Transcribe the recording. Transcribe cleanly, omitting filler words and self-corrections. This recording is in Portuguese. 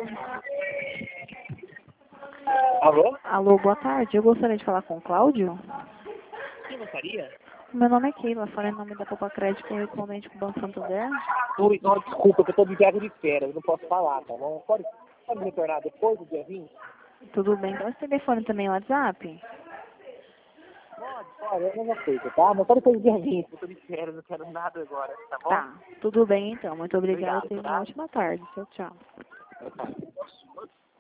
Alô? Alô, boa tarde. Eu gostaria de falar com o Cláudio. Quem gostaria? Meu nome é Keila, falei em nome da Copa Crédito correspondente com o Banco Santander. Oi, não, desculpa, que eu tô de viagem de férias, não posso falar, tá bom? Pode me retornar depois do dia 20? Tudo bem? Então, esse telefone também é o WhatsApp? Pode, é a mesma coisa, tá? Mas só depois do dia 20, eu tô de férias, não quero nada agora, tá bom? Tá, tudo bem então. Muito obrigada. Obrigado, Tenha uma tá? ótima tarde. Tchau, tchau. Tá.